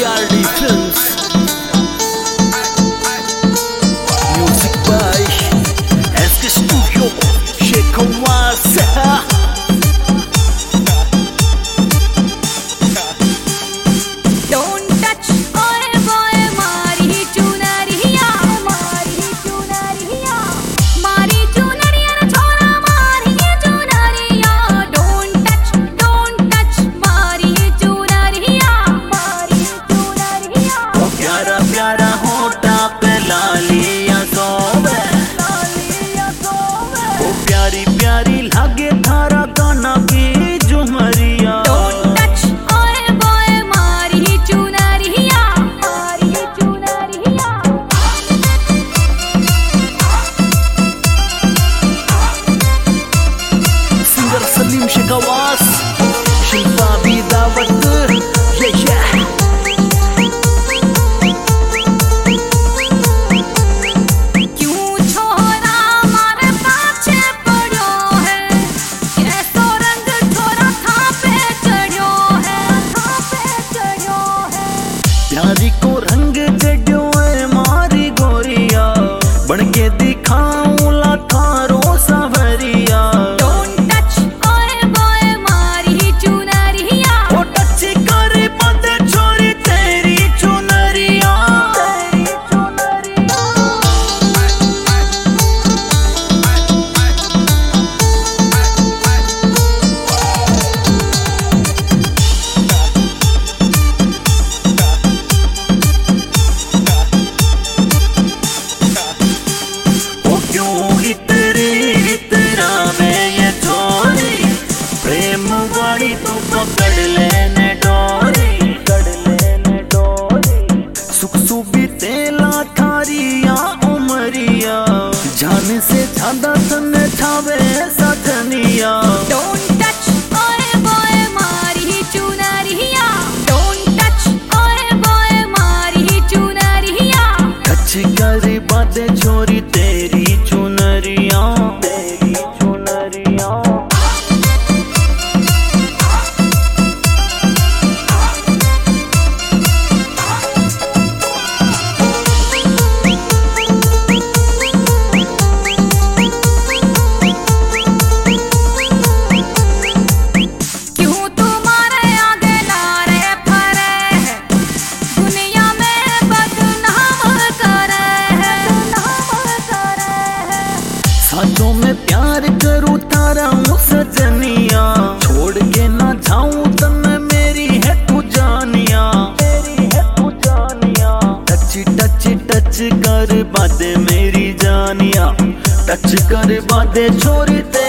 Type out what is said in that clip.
DRD Films. Music by SK Studio, Sheikh Wasa. Don't touch, oye boy, मारी चुनरिया, मारी चुनरिया, मारी चुनरिया न छोरा मारी चुनरिया. Don't touch, मारी चुनरिया, मारी चुनरिया. ओ प्यारा प्यारा होठा पे लालिया सोवे, लालिया सोवे. ओ प्यारी प्यारी लागे थारा गाना की झुमरिया. Don't touch, oye boy, मारी चुनरिया, मारी चुनरिया. Singer Salim Sheikh Wasa, Shilpa भी दावत. Yeah. क्यों छोरा मारे पाछे पड़ो है, कैसो रंग छोरा था पे चढ़ो है, था पे चढ़ो है. प्यारी को रंग जड्यो है मारी गोरिया, बनके दिखाऊं लाखारो सवरिया. Don't touch, ओए बोए मारी चुनरिया, ओ टच करे बंदे छोरी तेरी चुनरिया. तेरी चुनरिया. ओ क्यों इतरा में ये छोरी, प्रेम वाली तू पकड़ लेने डोरी, पकड़ लेने डोरी. सुख सुबी तेला थारिया उमरिया, जान से ज्यादा तन ठावे साथनिया. Don't touch, ओए बोए मारी चुनरिया. Don't touch, ओए बोए मारी चुनरिया. टच कर बादे छोरी तेरी चुनरिया, तेरी चुनरिया. क्यों तुम्हारे आगे लारे फरे है, दुनिया में बदनाम करे है, बदनाम करे है. साँचों में प्यार करूँ तारा हूँ सजनिया, छोड़ के ना जाऊँ तन मेरी है तू जानिया, मेरी है तू जानिया. टच कर बादे मेरी जानिया, टच कर बादे छोरी